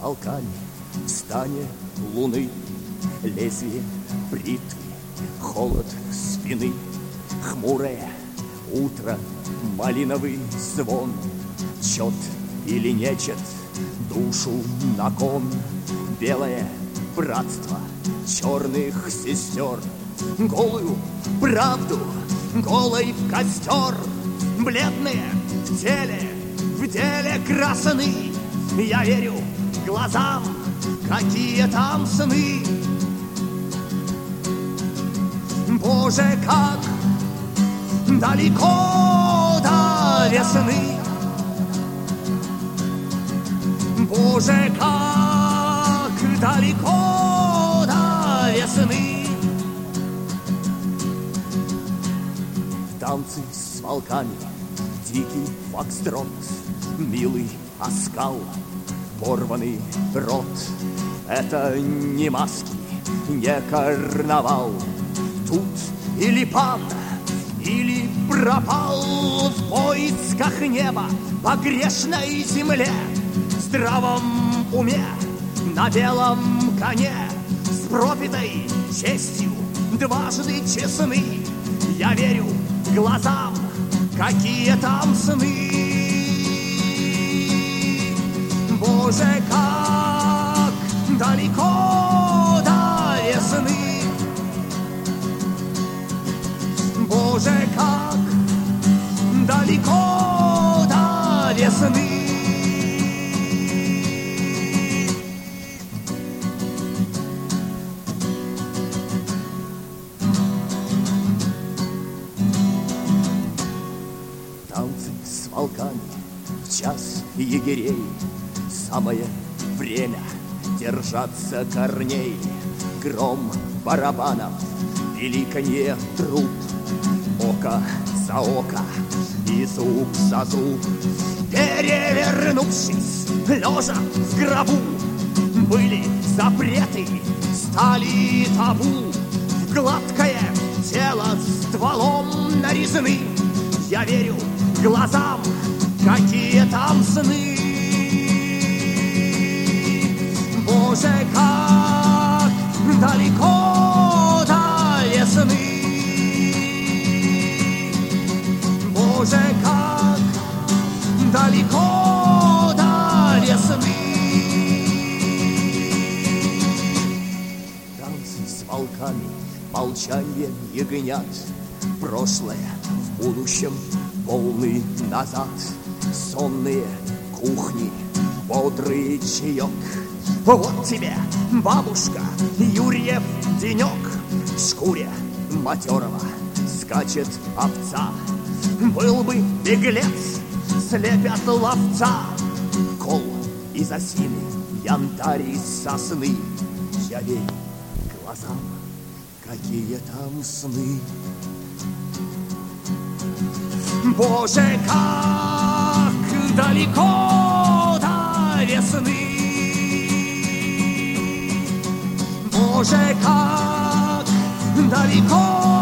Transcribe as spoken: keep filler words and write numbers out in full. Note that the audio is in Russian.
волками в стане луны, лезвие бритвы, холод спины, хмурое утро, малиновый звон, чет или нечет, душу на кон, белое братство черных сестер, голую правду голой в костер, бледные в теле, в деле красны. Я верю глазам, какие там сны. Боже, как далеко до весны. Боже, как далеко до весны. В танце с волками дикий фокстрот, милый оскал, порванный рот. Это не маски, не карнавал. Тут или пан, или пропал в поисках неба по грешной земле, в здравом уме, на белом коне, с пропитой честью, дважды честны. Я верю глазам, какие там сны. Боже, как далеко до весны. Боже, как далеко до весны. Танцы с волками в час егерей, самое время держаться корней. Гром барабанов, великанье труп, око за око и зуб за зуб. Перевернувшись, лежа в гробу, были запреты, стали табу. В гладкое тело стволом нарезаны. Я верю глазам, какие там сны. Боже, как далеко до весны. Боже, как далеко до весны. Танцы с волками, молчанье ягнят, прошлое в будущем, полный назад. Сонные кухни, бодрый чаек. Вот тебе, бабушка, Юрьев денек. В шкуре матерого скачет овца. Был бы беглец, слепят ловца. Кол из осины, янтарь из сосны. Я верю глазам, какие там сны. Боже, как далеко до весны. Боже, как далеко